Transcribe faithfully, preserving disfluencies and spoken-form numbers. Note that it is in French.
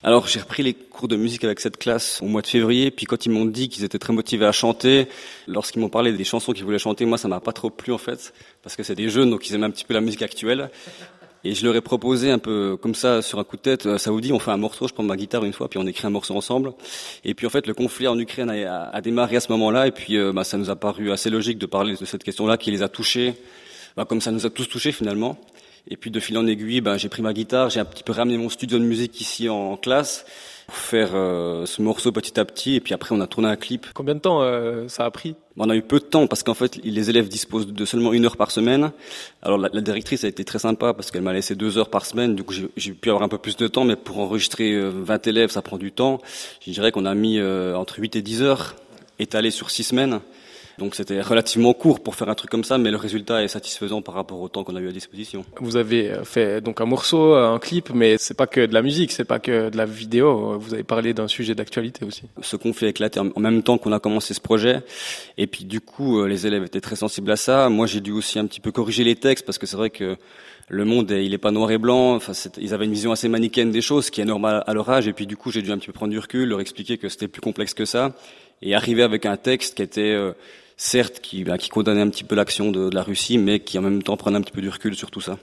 Alors j'ai repris les cours de musique avec cette classe au mois de février, puis quand ils m'ont dit qu'ils étaient très motivés à chanter, lorsqu'ils m'ont parlé des chansons qu'ils voulaient chanter, moi ça m'a pas trop plu en fait, parce que c'est des jeunes donc ils aiment un petit peu la musique actuelle. Et je leur ai proposé un peu comme ça, sur un coup de tête, ça vous dit, on fait un morceau, je prends ma guitare une fois, puis on écrit un morceau ensemble. Et puis en fait, le conflit en Ukraine a, a démarré à ce moment-là, et puis euh, bah, ça nous a paru assez logique de parler de cette question-là qui les a touchés, bah, comme ça nous a tous touchés finalement. Et puis de fil en aiguille, bah, j'ai pris ma guitare, j'ai un petit peu ramené mon studio de musique ici en classe pour faire euh, ce morceau petit à petit, et puis après on a tourné un clip. Combien de temps euh, ça a pris ? On a eu peu de temps parce qu'en fait les élèves disposent de seulement une heure par semaine. Alors la, la directrice a été très sympa parce qu'elle m'a laissé deux heures par semaine, du coup j'ai, j'ai pu avoir un peu plus de temps, mais pour enregistrer euh, vingt élèves ça prend du temps. Je dirais qu'on a mis euh, entre huit et dix heures étalé sur six semaines. Donc c'était relativement court pour faire un truc comme ça, mais le résultat est satisfaisant par rapport au temps qu'on a eu à disposition. Vous avez fait donc un morceau, un clip, mais c'est pas que de la musique, c'est pas que de la vidéo. Vous avez parlé d'un sujet d'actualité aussi. Ce conflit a éclaté en même temps qu'on a commencé ce projet, et puis du coup les élèves étaient très sensibles à ça. Moi j'ai dû aussi un petit peu corriger les textes parce que c'est vrai que le monde il est pas noir et blanc. Enfin ils avaient une vision assez manichéenne des choses, ce qui est normal à leur âge, et puis du coup j'ai dû un petit peu prendre du recul, leur expliquer que c'était plus complexe que ça, et arriver avec un texte qui était euh, certes, qui, bah, qui condamnait un petit peu l'action de, de la Russie, mais qui en même temps prenait un petit peu du recul sur tout ça.